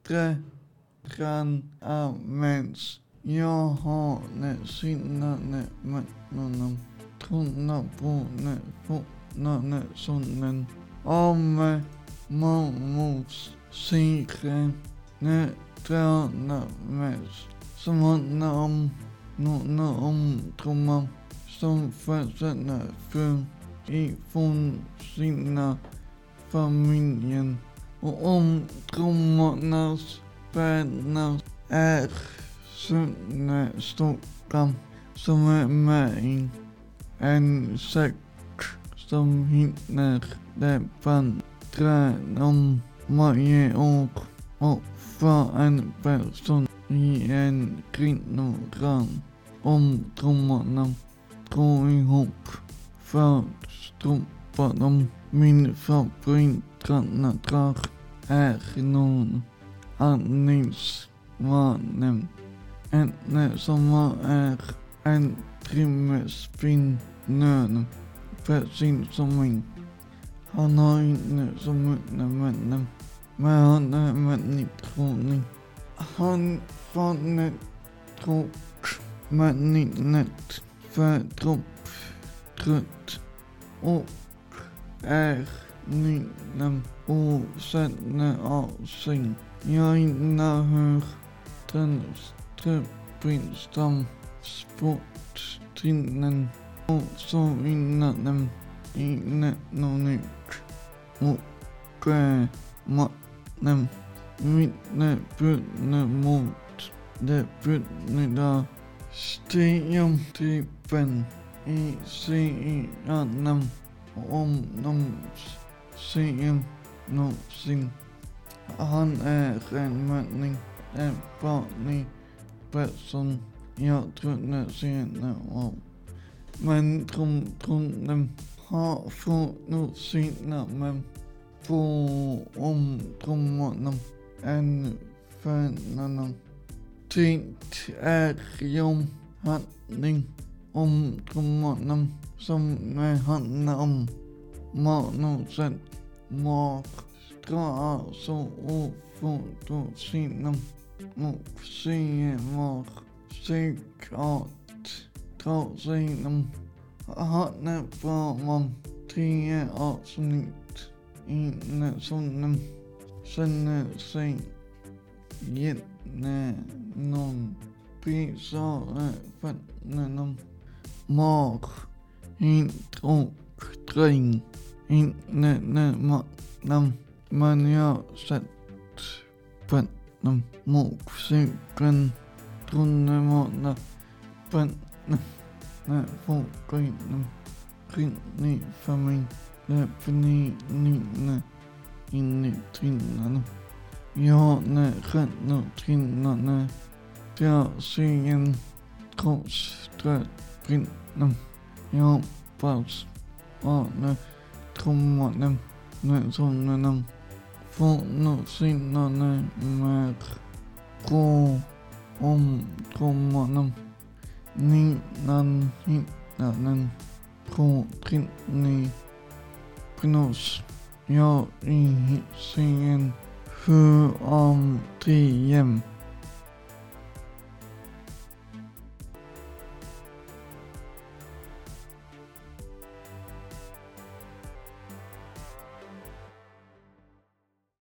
Kan amens. Jag har sinnane mättnanam. Trona bone fotnane sonnen. Ame mamos sikre. Ne trana mes. Som handlar om tromma. Som försätter för ifrån sina familjen. Och om trommornas vänner är sådana stora som är med i en sekt som hinner vandra om varje år och för en person i en kvinnoran om trummorna går ihop för strumpar de min favoritranna drar är någon andningsmannen. En som är en trimmespinner precis som min. Han har inte så många vänner, men han är väldigt trolig. Han fann tråk, men inte för trött och är nyna osäkra av sig. Jag innehör den ströppinstam sportstinnen och så innan dem inne något nytt och matten vittne bundne mot det bundna stereotypen i sidan om de ser någonsin. Han är en människa, en vanlig person. Jag trodde senare av. Men tronen har fått nog sina men på om trummorna än förnarna. Tänkt är ju handling om trummorna som handlar om manuset drar så ofotosina och ser säkert drar sina han är bara 10 avsnitt inne som känner sig jätte någon pisare fötterna mar inte och dräng inte namn men jag sett fötterna motorcykeln trunnevana fötterna när folkgrejen kring familj löper in i trinnarna. Jag när ränner trinnarna jag ser en kroppströttrinnarna. Jag hoppas ana trummorna när sångerna får nog sinnarna med gå om trummorna. Ninnan hittaren på trinni prognos. Jag i scen för om 10